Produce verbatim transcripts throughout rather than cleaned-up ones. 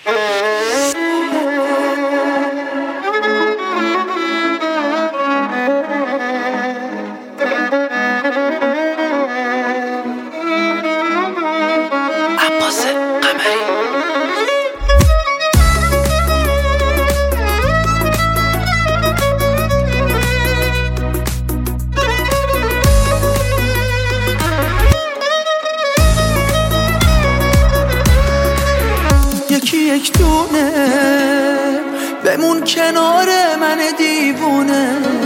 یکی یک دونه بمون کنار من دیوونه،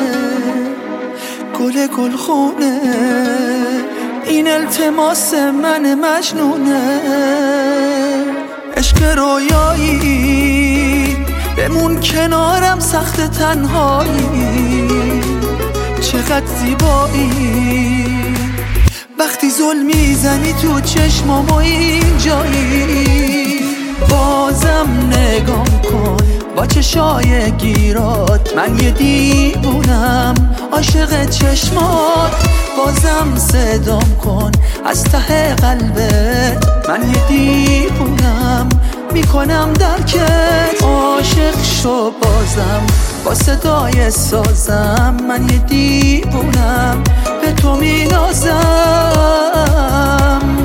گل گل خونه این التماس من مجنونه. عشق رویایی بمون کنارم، سخت تنهایی چقدر زیبایی وقتی زل میزنی تو چشمام و این جایی. بازم نگام کن با چشای گیرات، من یه دیوونم عاشق چشمات. بازم صدام کن از ته قلبت، من یه دیوونم میکنم درکت. عاشق شو بازم با صدای سازم، من یه دیوونم به تو مینازم.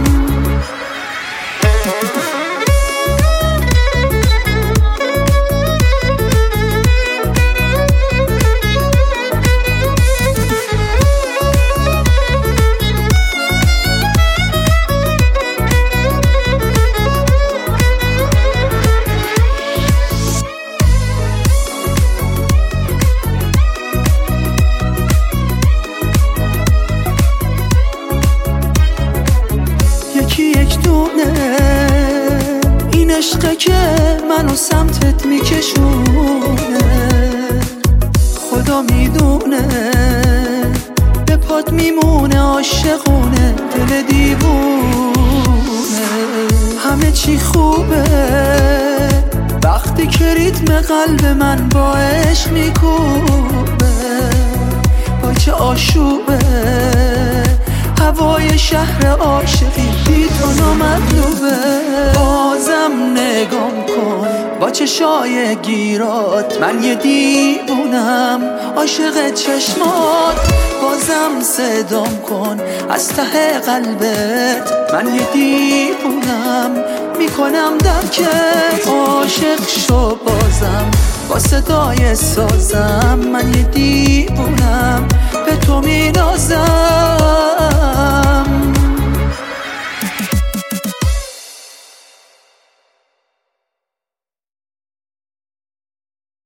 یک دونه این عشقه که منو سمتت میکشونه، خدا میدونه به پات میمونه عاشقونه دل دیوونه. همه چی خوبه وقتی که ریتم قلب من با عشق میکوبه. وای چه آشوبه هوای شهر عاشقی بی تو نامطلوبه. بازم نگام کن با چشای گیرات، من یه دیوونم عاشق چشمات. بازم صدام کن از ته قلبت، من یه دیوونم میکنم درکت. عاشق شو بازم با صدای سازم، من یه دیوونم به تو مینازم.